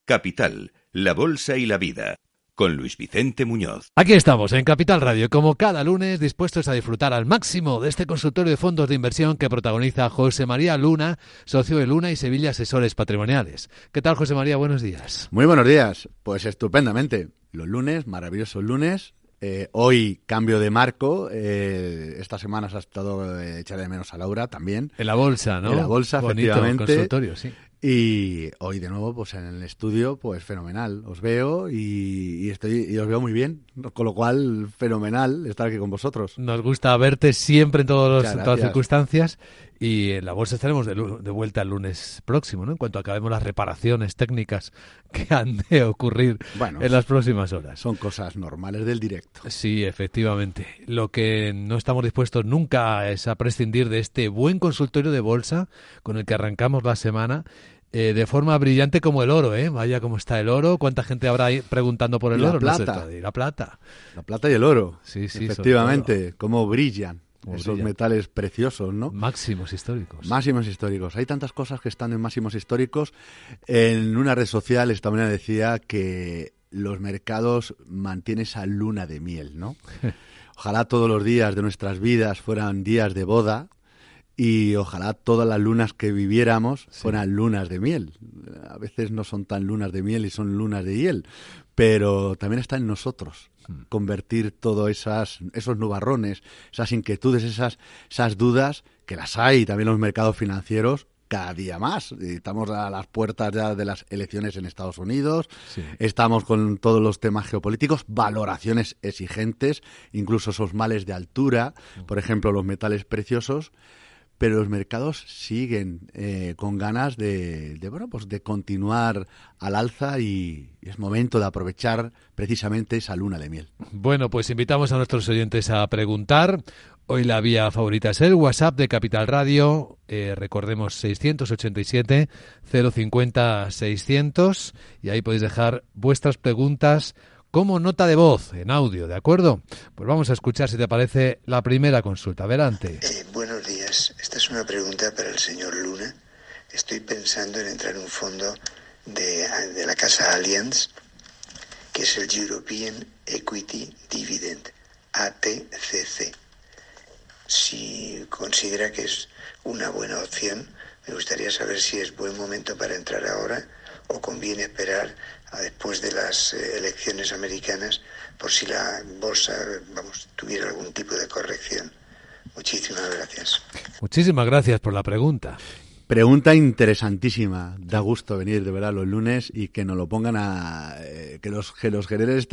Capital, la Bolsa y la Vida, con Luis Vicente Muñoz. Aquí estamos, en Capital Radio, como cada lunes, dispuestos a disfrutar al máximo de este consultorio de fondos de inversión que protagoniza José María Luna, socio de Luna y Sevilla Asesores Patrimoniales. ¿Qué tal, José María? Buenos días. Muy buenos días. Pues estupendamente. Los lunes, maravillosos lunes. Hoy cambio de marco. Esta semana se ha estado echar de menos a Laura también. En la bolsa, ¿no? En la bolsa, bonito, efectivamente. Consultorio, sí. Y hoy de nuevo, pues en el estudio, pues fenomenal. Os veo y os veo muy bien, con lo cual fenomenal estar aquí con vosotros. Nos gusta verte siempre en todas las circunstancias. Y en la bolsa estaremos de vuelta el lunes próximo, ¿no? En cuanto acabemos las reparaciones técnicas que han de ocurrir en las próximas horas. Son cosas normales del directo. Sí, efectivamente. Lo que no estamos dispuestos nunca es a prescindir de este buen consultorio de bolsa con el que arrancamos la semana. De forma brillante como el oro, ¿eh? Vaya cómo está el oro. ¿Cuánta gente habrá ahí preguntando por el oro? Plata. No sé, la plata. La plata y el oro. Sí, efectivamente. Cómo brillan esos metales preciosos, ¿no? Máximos históricos. Máximos históricos. Hay tantas cosas que están en máximos históricos. En una red social esta mañana decía que los mercados mantienen esa luna de miel, ¿no? Ojalá todos los días de nuestras vidas fueran días de boda. Y ojalá todas las lunas que viviéramos fueran lunas de miel. A veces no son tan lunas de miel y son lunas de hiel, pero también está en nosotros convertir todos esos nubarrones, esas inquietudes, esas dudas, que las hay también en los mercados financieros, cada día más. Estamos a las puertas ya de las elecciones en Estados Unidos, estamos con todos los temas geopolíticos, valoraciones exigentes, incluso esos males de altura, por ejemplo los metales preciosos. Pero los mercados siguen con ganas de continuar al alza y es momento de aprovechar precisamente esa luna de miel. Bueno, pues invitamos a nuestros oyentes a preguntar. Hoy la vía favorita es el WhatsApp de Capital Radio. Recordemos 687-050-600 y ahí podéis dejar vuestras preguntas como nota de voz, en audio, ¿de acuerdo? Pues vamos a escuchar, si te parece, la primera consulta. Adelante. Buenos días. Esta es una pregunta para el señor Luna. Estoy pensando en entrar en un fondo de la casa Allianz, que es el European Equity Dividend, ATCC. Si considera que es una buena opción, me gustaría saber si es buen momento para entrar ahora o conviene esperar a después de las elecciones americanas por si la bolsa tuviera algún tipo de corrección. Muchísimas gracias. Muchísimas gracias por la pregunta. Pregunta interesantísima. Da gusto venir de verdad los lunes y que nos lo pongan que los generes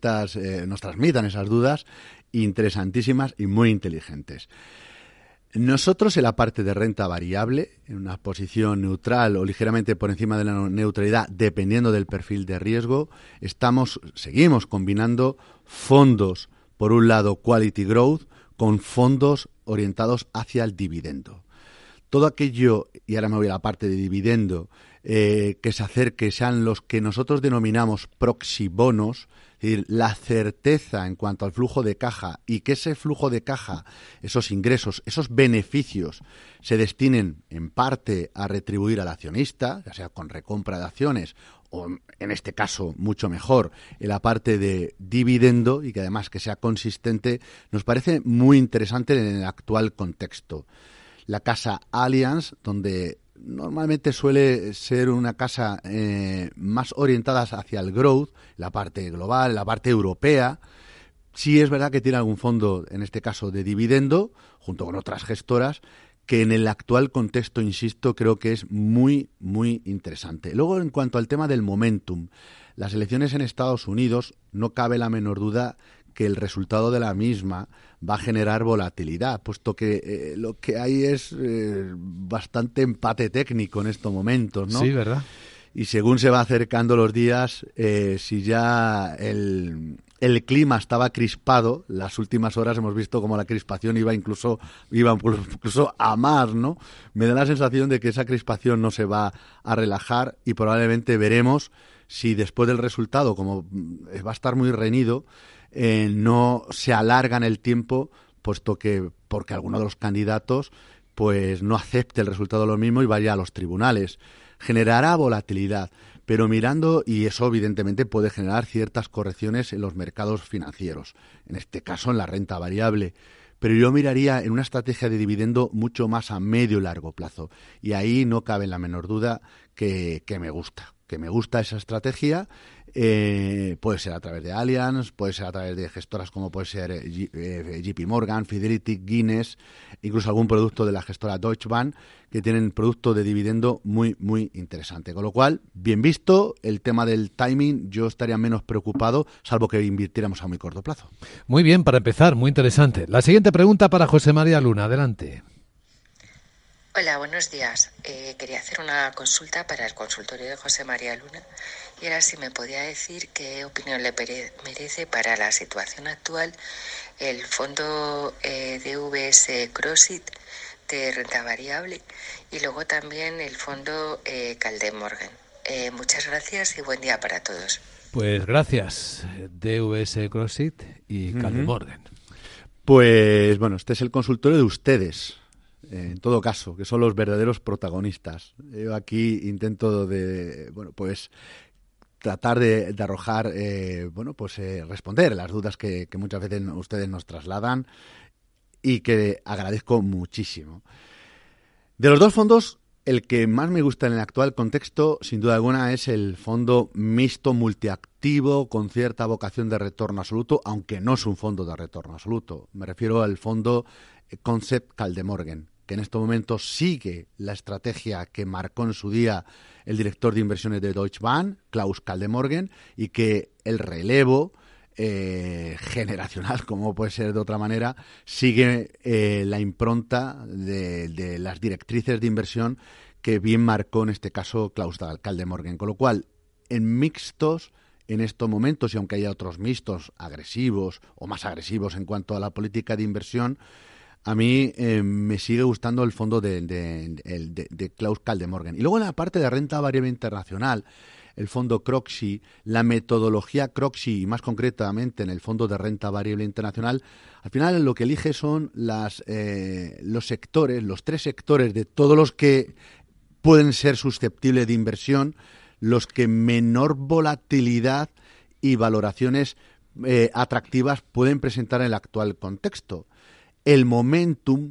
nos transmitan esas dudas interesantísimas y muy inteligentes. Nosotros en la parte de renta variable, en una posición neutral o ligeramente por encima de la neutralidad, dependiendo del perfil de riesgo, seguimos combinando fondos, por un lado quality growth, con fondos orientados hacia el dividendo. Todo aquello, y ahora me voy a la parte de dividendo, que se acerque, sean los que nosotros denominamos proxy bonos, es decir, la certeza en cuanto al flujo de caja y que ese flujo de caja, esos ingresos, esos beneficios se destinen en parte a retribuir al accionista, ya sea con recompra de acciones o en este caso mucho mejor en la parte de dividendo y que además que sea consistente, nos parece muy interesante en el actual contexto. La casa Allianz, donde normalmente suele ser una casa más orientada hacia el growth, la parte global, la parte europea. Sí es verdad que tiene algún fondo, en este caso de dividendo, junto con otras gestoras, que en el actual contexto, insisto, creo que es muy, muy interesante. Luego, en cuanto al tema del momentum, las elecciones en Estados Unidos, no cabe la menor duda que el resultado de la misma va a generar volatilidad, puesto que lo que hay es bastante empate técnico en estos momentos, ¿no? Sí, ¿verdad? Y según se va acercando los días, si ya el clima estaba crispado, las últimas horas hemos visto como la crispación iba incluso a más, ¿no? Me da la sensación de que esa crispación no se va a relajar y probablemente veremos si después del resultado, como va a estar muy reñido, no se alarga en el tiempo, puesto que porque alguno de los candidatos pues no acepte el resultado de lo mismo y vaya a los tribunales. Generará volatilidad, pero mirando, y eso evidentemente puede generar ciertas correcciones en los mercados financieros, en este caso en la renta variable. Pero yo miraría en una estrategia de dividendo mucho más a medio y largo plazo. Y ahí no cabe la menor duda que me gusta esa estrategia. Puede ser a través de Allianz, puede ser a través de gestoras como puede ser JP Morgan, Fidelity, Guinness, incluso algún producto de la gestora Deutsche Bank, que tienen producto de dividendo muy, muy interesante. Con lo cual, bien visto, el tema del timing, yo estaría menos preocupado, salvo que invirtiéramos a muy corto plazo. Muy bien, para empezar, muy interesante. La siguiente pregunta para José María Luna, adelante. Hola, buenos días. Quería hacer una consulta para el consultorio de José María Luna y era si me podía decir qué opinión le merece para la situación actual el fondo DWS Crossit de renta variable y luego también el fondo Kaldemorgen. Muchas gracias y buen día para todos. Pues gracias, DWS Crossit y Kaldemorgen. Pues bueno, este es el consultorio de ustedes. En todo caso, que son los verdaderos protagonistas. Yo aquí intento tratar de arrojar, responder las dudas que muchas veces ustedes nos trasladan y que agradezco muchísimo. De los dos fondos, el que más me gusta en el actual contexto, sin duda alguna, es el fondo mixto multiactivo con cierta vocación de retorno absoluto, aunque no es un fondo de retorno absoluto. Me refiero al fondo Concept Kaldemorgen, que en estos momentos sigue la estrategia que marcó en su día el director de inversiones de Deutsche Bank, Klaus Kaldemorgen, y que el relevo generacional, como puede ser de otra manera, sigue la impronta de las directrices de inversión que bien marcó en este caso Klaus Kaldemorgen. Con lo cual, en mixtos, en estos momentos, y aunque haya otros mixtos agresivos o más agresivos en cuanto a la política de inversión, a mí me sigue gustando el fondo de Klaus Kaldemorgen. Y luego en la parte de renta variable internacional, el fondo Croxy, la metodología Croxy, y más concretamente en el fondo de renta variable internacional, al final lo que elige son los sectores, los tres sectores de todos los que pueden ser susceptibles de inversión, los que menor volatilidad y valoraciones atractivas pueden presentar en el actual contexto. El momentum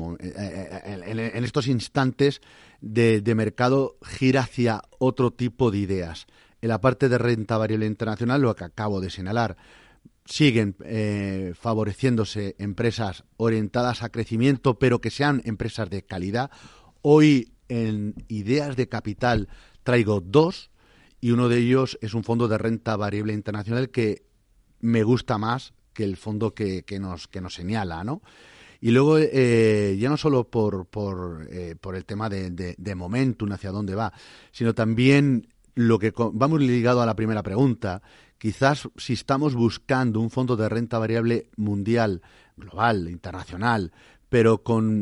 en estos instantes de mercado gira hacia otro tipo de ideas. En la parte de renta variable internacional, lo que acabo de señalar, siguen favoreciéndose empresas orientadas a crecimiento, pero que sean empresas de calidad. Hoy en ideas de capital traigo dos, y uno de ellos es un fondo de renta variable internacional que me gusta más que el fondo que nos señala, ¿no? Y luego, ya no solo por el tema de momentum, hacia dónde va, sino también lo que vamos ligado a la primera pregunta. Quizás si estamos buscando un fondo de renta variable mundial, global, internacional, pero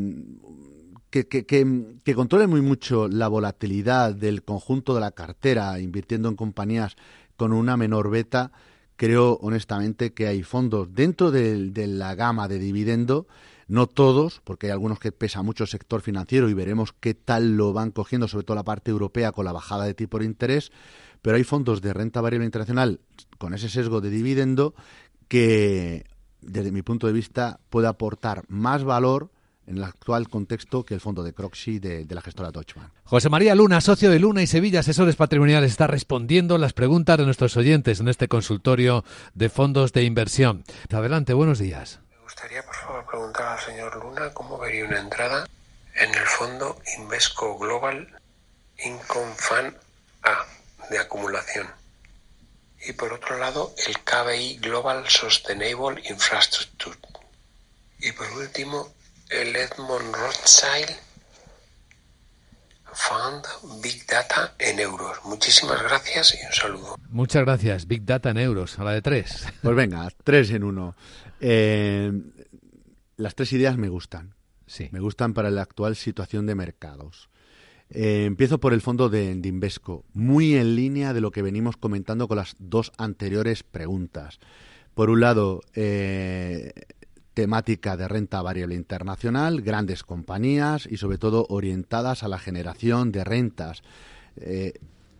que controle muy mucho la volatilidad del conjunto de la cartera, invirtiendo en compañías con una menor beta, creo honestamente que hay fondos dentro de la gama de dividendo, no todos, porque hay algunos que pesa mucho el sector financiero y veremos qué tal lo van cogiendo, sobre todo la parte europea con la bajada de tipo de interés, pero hay fondos de renta variable internacional con ese sesgo de dividendo que, desde mi punto de vista, puede aportar más valor en el actual contexto que el fondo de Croxy de la gestora Deutsche Bank. José María Luna, socio de Luna y Sevilla Asesores Patrimoniales, está respondiendo las preguntas de nuestros oyentes en este consultorio de fondos de inversión. Adelante, buenos días. Me gustaría, por favor, preguntar al señor Luna cómo vería una entrada en el fondo Invesco Global Income Fund A de acumulación. Y por otro lado, el KBI Global Sustainable Infrastructure. Y por último, el Edmond Rothschild Fund Big Data en euros. Muchísimas gracias y un saludo. Muchas gracias. Big Data en euros, a la de 3. Pues venga, 3 en 1. Las tres ideas me gustan. Sí. Me gustan para la actual situación de mercados. Empiezo por el fondo de Invesco, muy en línea de lo que venimos comentando con las dos anteriores preguntas. Por un lado, temática de renta variable internacional, grandes compañías y sobre todo orientadas a la generación de rentas.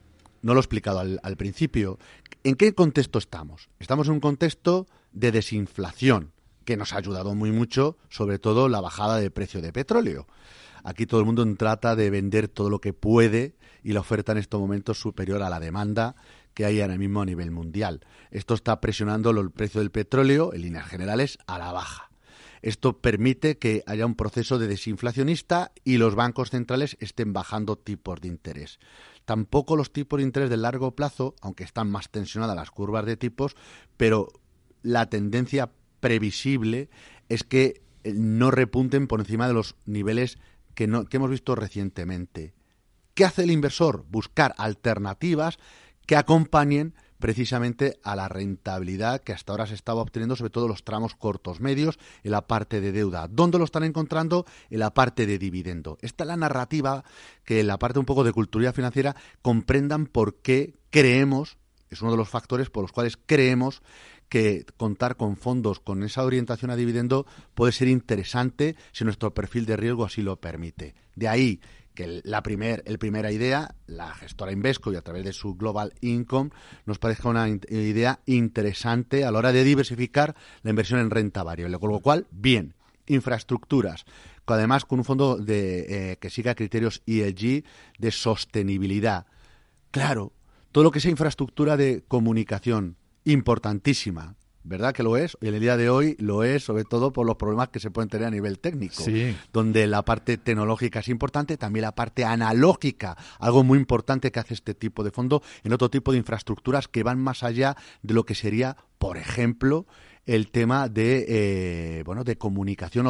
no lo he explicado al principio. ¿En qué contexto estamos? Estamos en un contexto de desinflación, que nos ha ayudado muy mucho, sobre todo la bajada de precio de petróleo. Aquí todo el mundo trata de vender todo lo que puede y la oferta en estos momentos es superior a la demanda que hay ahora mismo a nivel mundial. Esto está presionando el precio del petróleo, en líneas generales, a la baja. Esto permite que haya un proceso de desinflacionista y los bancos centrales estén bajando tipos de interés. Tampoco los tipos de interés de largo plazo, aunque están más tensionadas las curvas de tipos, pero la tendencia previsible es que no repunten por encima de los niveles que hemos visto recientemente. ¿Qué hace el inversor? Buscar alternativas que acompañen precisamente a la rentabilidad que hasta ahora se estaba obteniendo, sobre todo los tramos cortos medios, en la parte de deuda. ¿Dónde lo están encontrando? En la parte de dividendo. Esta es la narrativa que en la parte un poco de cultura financiera comprendan por qué creemos, es uno de los factores por los cuales creemos que contar con fondos con esa orientación a dividendo puede ser interesante si nuestro perfil de riesgo así lo permite. De ahí que la primera idea, la gestora Invesco y a través de su Global Income, nos parezca una idea interesante a la hora de diversificar la inversión en renta variable. Con lo cual, bien, infraestructuras, además con un fondo que siga criterios ESG de sostenibilidad. Claro, todo lo que sea infraestructura de comunicación, importantísima, ¿verdad que lo es? Y en el día de hoy lo es, sobre todo por los problemas que se pueden tener a nivel técnico, sí, donde la parte tecnológica es importante, también la parte analógica, algo muy importante que hace este tipo de fondo en otro tipo de infraestructuras que van más allá de lo que sería, por ejemplo, el tema de comunicación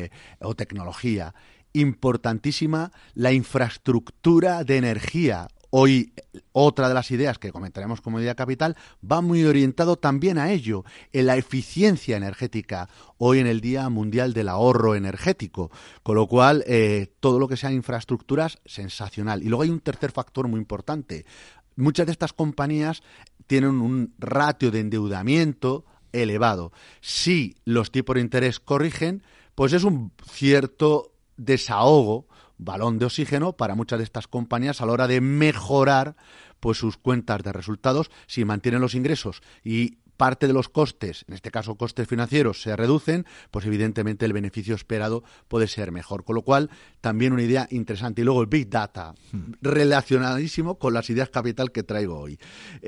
o tecnología. Importantísima la infraestructura de energía. Hoy, otra de las ideas que comentaremos como idea capital va muy orientado también a ello, en la eficiencia energética, hoy en el Día Mundial del Ahorro Energético, con lo cual todo lo que sean infraestructuras, sensacional. Y luego hay un tercer factor muy importante. Muchas de estas compañías tienen un ratio de endeudamiento elevado. Si los tipos de interés corrigen, pues es un cierto desahogo, balón de oxígeno para muchas de estas compañías a la hora de mejorar pues sus cuentas de resultados. Si mantienen los ingresos y parte de los costes, en este caso costes financieros, se reducen, pues evidentemente el beneficio esperado puede ser mejor. Con lo cual, también una idea interesante. Y luego el Big Data, relacionadísimo con las ideas capital que traigo hoy.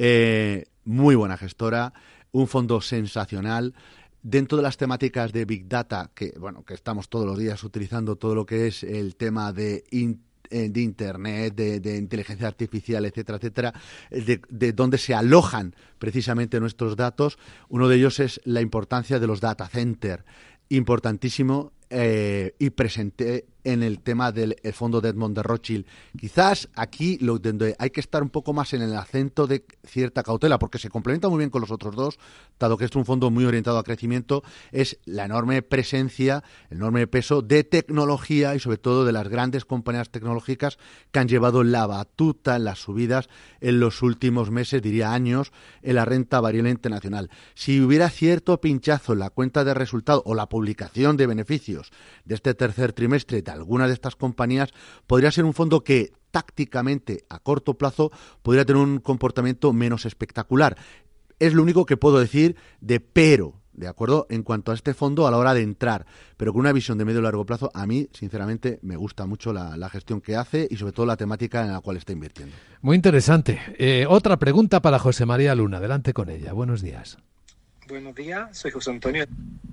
Muy buena gestora, un fondo sensacional. Dentro de las temáticas de Big Data, que estamos todos los días utilizando todo lo que es el tema de Internet, de inteligencia artificial, etcétera, etcétera, de donde se alojan precisamente nuestros datos, uno de ellos es la importancia de los data centers, importantísimo, y presente en el tema del fondo de Edmond de Rothschild. Quizás aquí donde hay que estar un poco más en el acento de cierta cautela, porque se complementa muy bien con los otros dos, dado que es un fondo muy orientado a crecimiento, es la enorme presencia, el enorme peso de tecnología y sobre todo de las grandes compañías tecnológicas que han llevado la batuta en las subidas en los últimos meses, diría años, en la renta variable internacional. Si hubiera cierto pinchazo en la cuenta de resultados o la publicación de beneficios de este tercer trimestre de alguna de estas compañías, podría ser un fondo que tácticamente a corto plazo podría tener un comportamiento menos espectacular. Es lo único que puedo decir ¿de acuerdo? En cuanto a este fondo a la hora de entrar, pero con una visión de medio y largo plazo, a mí, sinceramente, me gusta mucho la gestión que hace y sobre todo la temática en la cual está invirtiendo. Muy interesante. Otra pregunta para José María Luna. Adelante con ella. Buenos días. Buenos días, soy José Antonio.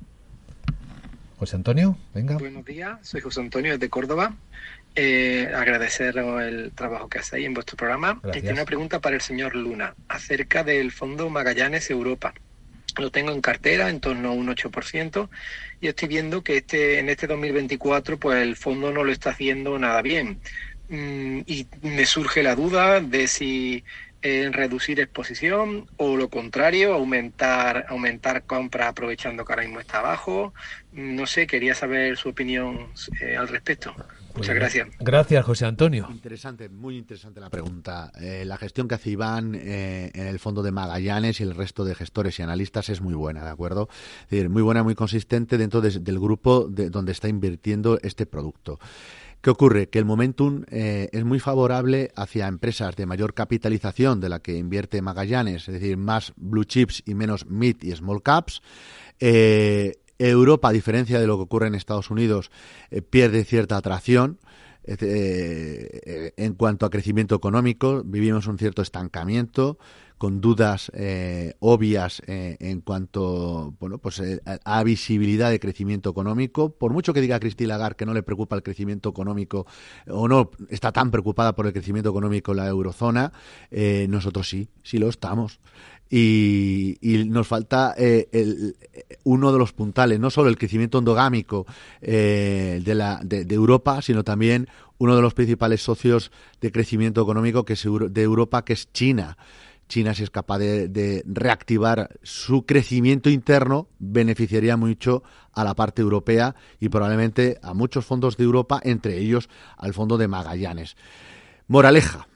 José Antonio, venga. Buenos días, soy José Antonio desde Córdoba. Agradecer el trabajo que hacéis en vuestro programa. Tengo una pregunta para el señor Luna acerca del fondo Magallanes Europa. Lo tengo en cartera en torno a un 8% y estoy viendo que en este 2024 pues el fondo no lo está haciendo nada bien. Y me surge la duda de si reducir exposición o lo contrario, aumentar compra aprovechando que ahora mismo está abajo. No sé, quería saber su opinión al respecto. Muchas gracias. Gracias, José Antonio. Interesante, muy interesante la pregunta. La gestión que hace Iván en el fondo de Magallanes y el resto de gestores y analistas es muy buena, ¿de acuerdo? Es decir, muy buena, muy consistente dentro del grupo donde está invirtiendo este producto. ¿Qué ocurre? Que el momentum es muy favorable hacia empresas de mayor capitalización de la que invierte Magallanes, es decir, más blue chips y menos mid y small caps. Europa, a diferencia de lo que ocurre en Estados Unidos, pierde cierta atracción. En cuanto a crecimiento económico, vivimos un cierto estancamiento, con dudas obvias en cuanto a visibilidad de crecimiento económico. Por mucho que diga Christine Lagarde que no le preocupa el crecimiento económico o no está tan preocupada por el crecimiento económico en la eurozona, nosotros sí lo estamos. Y nos falta uno de los puntales, no solo el crecimiento endogámico de Europa, sino también uno de los principales socios de crecimiento económico de Europa, que es China. China, si es capaz de reactivar su crecimiento interno, beneficiaría mucho a la parte europea y probablemente a muchos fondos de Europa, entre ellos al fondo de Magallanes. Moraleja.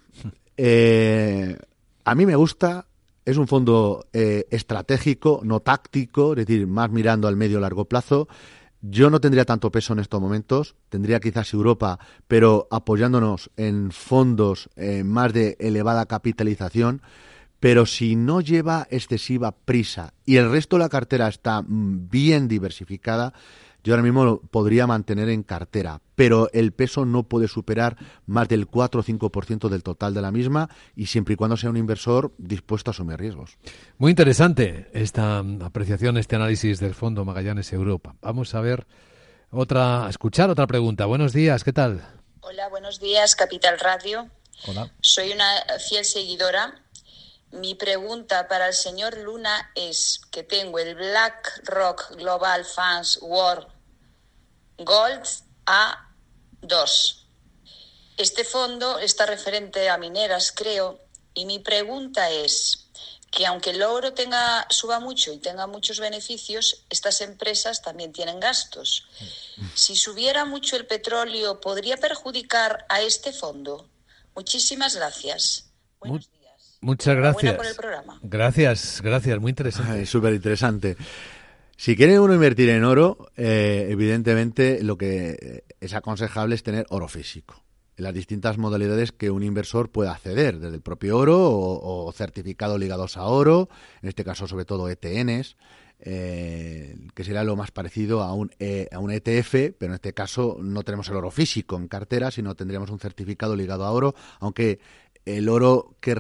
A mí me gusta. Es un fondo estratégico, no táctico, es decir, más mirando al medio largo plazo. Yo no tendría tanto peso en estos momentos, tendría quizás Europa, pero apoyándonos en fondos más de elevada capitalización. Pero si no lleva excesiva prisa y el resto de la cartera está bien diversificada, yo ahora mismo lo podría mantener en cartera, pero el peso no puede superar más del 4 o 5% del total de la misma y siempre y cuando sea un inversor dispuesto a asumir riesgos. Muy interesante esta apreciación, este análisis del fondo Magallanes Europa. Vamos a escuchar otra pregunta. Buenos días, ¿qué tal? Hola, buenos días, Capital Radio. Hola. Soy una fiel seguidora. Mi pregunta para el señor Luna es que tengo el BlackRock Global Funds World Gold A2. Este fondo está referente a mineras, creo, y mi pregunta es que aunque el oro suba mucho y tenga muchos beneficios, estas empresas también tienen gastos. Si subiera mucho el petróleo, ¿podría perjudicar a este fondo? Muchísimas gracias. Buenos días. Muchas gracias. Por el programa. Gracias, muy interesante. Súper interesante. Si quiere uno invertir en oro, evidentemente lo que es aconsejable es tener oro físico. En las distintas modalidades que un inversor pueda acceder, desde el propio oro o certificados ligados a oro, en este caso sobre todo ETNs, que sería lo más parecido a un ETF, pero en este caso no tenemos el oro físico en cartera, sino tendríamos un certificado ligado a oro, aunque el oro que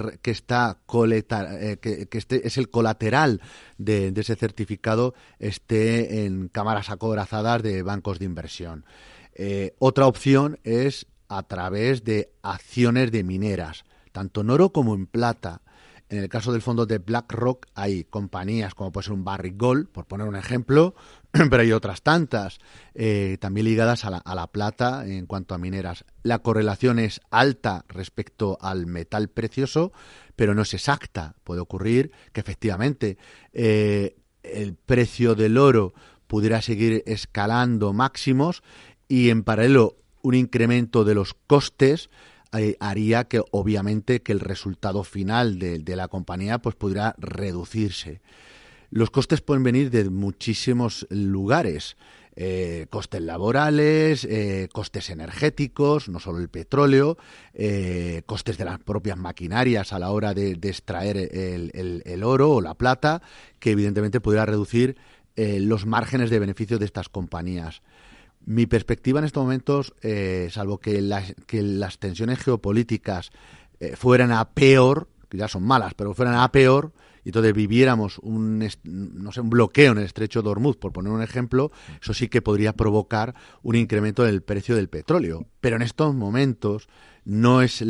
es el colateral de ese certificado esté en cámaras acorazadas de bancos de inversión. Otra opción es a través de acciones de mineras, tanto en oro como en plata. En el caso del fondo de BlackRock hay compañías como puede ser un Barrick Gold, por poner un ejemplo, pero hay otras tantas también ligadas a la plata en cuanto a mineras. La correlación es alta respecto al metal precioso, pero no es exacta. Puede ocurrir que efectivamente el precio del oro pudiera seguir escalando máximos y en paralelo un incremento de los costes haría que obviamente que el resultado final de la compañía pues pudiera reducirse. Los costes pueden venir de muchísimos lugares, costes laborales, costes energéticos, no solo el petróleo, costes de las propias maquinarias a la hora de extraer el oro o la plata, que evidentemente pudiera reducir los márgenes de beneficio de estas compañías. Mi perspectiva en estos momentos, salvo que las tensiones geopolíticas fueran a peor, que ya son malas, pero fueran a peor, y entonces viviéramos un bloqueo en el estrecho de Hormuz, por poner un ejemplo, eso sí que podría provocar un incremento del precio del petróleo. Pero en estos momentos no es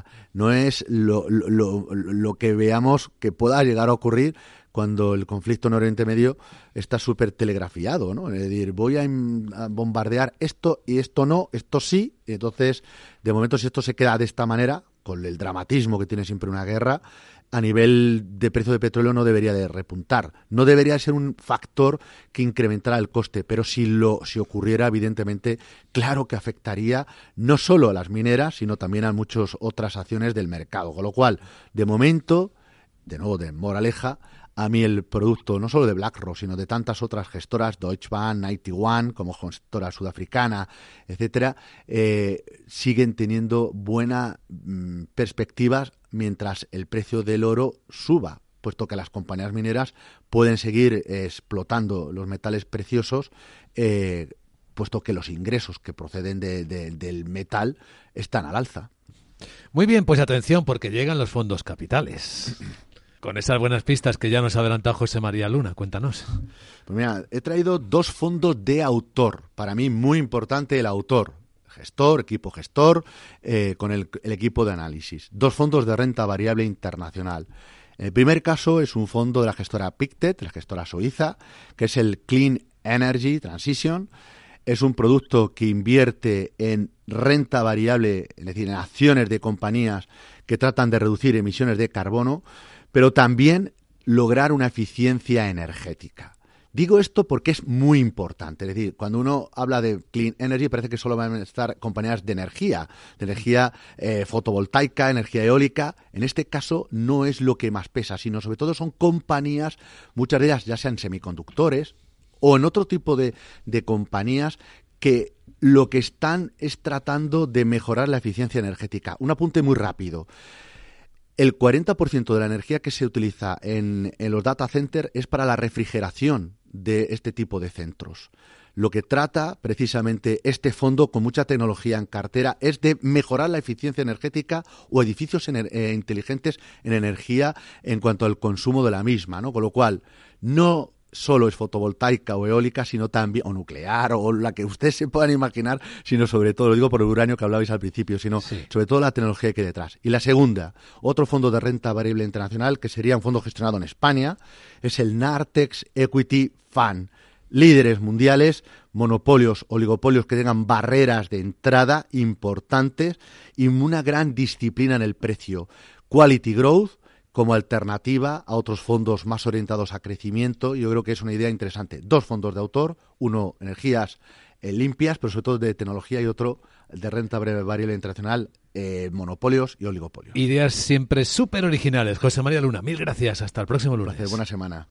lo que veamos que pueda llegar a ocurrir cuando el conflicto en Oriente Medio está súper telegrafiado, ¿no? Es decir, voy a bombardear esto y esto no, esto sí. Y entonces, de momento, si esto se queda de esta manera, con el dramatismo que tiene siempre una guerra, a nivel de precio de petróleo no debería de repuntar. No debería ser un factor que incrementara el coste, pero si ocurriera, evidentemente, claro que afectaría no solo a las mineras, sino también a muchas otras acciones del mercado. Con lo cual, de momento, de nuevo de Moraleja, a mí el producto no solo de BlackRock, sino de tantas otras gestoras, Deutsche Bank, 91, como gestora sudafricana, etcétera, siguen teniendo buenas perspectivas mientras el precio del oro suba, puesto que las compañías mineras pueden seguir explotando los metales preciosos, puesto que los ingresos que proceden del metal están al alza. Muy bien, pues atención, porque llegan los fondos capitales. Con esas buenas pistas que ya nos ha adelantado José María Luna, cuéntanos. Pues mira, he traído 2 fondos de autor. Para mí muy importante el autor. Equipo gestor, con el equipo de análisis. 2 fondos de renta variable internacional. El primer caso es un fondo de la gestora Pictet, la gestora suiza, que es el Clean Energy Transition. Es un producto que invierte en renta variable, es decir, en acciones de compañías que tratan de reducir emisiones de carbono, pero también lograr una eficiencia energética. Digo esto porque es muy importante. Es decir, cuando uno habla de Clean Energy parece que solo van a estar compañías de energía fotovoltaica, energía eólica. En este caso no es lo que más pesa, sino sobre todo son compañías, muchas de ellas ya sean semiconductores o en otro tipo de compañías que lo que están es tratando de mejorar la eficiencia energética. Un apunte muy rápido. El 40% de la energía que se utiliza en los data centers es para la refrigeración de este tipo de centros. Lo que trata precisamente este fondo, con mucha tecnología en cartera, es de mejorar la eficiencia energética o edificios inteligentes en energía en cuanto al consumo de la misma, ¿no? Con lo cual, no solo es fotovoltaica o eólica, sino también, o nuclear, o la que ustedes se puedan imaginar, sino sobre todo, lo digo por el uranio que hablabais al principio, sino sobre todo la tecnología que hay detrás. Y la segunda, otro fondo de renta variable internacional, que sería un fondo gestionado en España, es el Nartex Equity Fund. Líderes mundiales, monopolios, oligopolios que tengan barreras de entrada importantes y una gran disciplina en el precio. Quality Growth, como alternativa a otros fondos más orientados a crecimiento. Yo creo que es una idea interesante. 2 fondos de autor, uno energías limpias, pero sobre todo de tecnología, y otro de renta variable internacional, monopolios y oligopolios. Ideas siempre súper originales. José María Luna, mil gracias. Hasta el próximo lunes. Gracias, buena semana.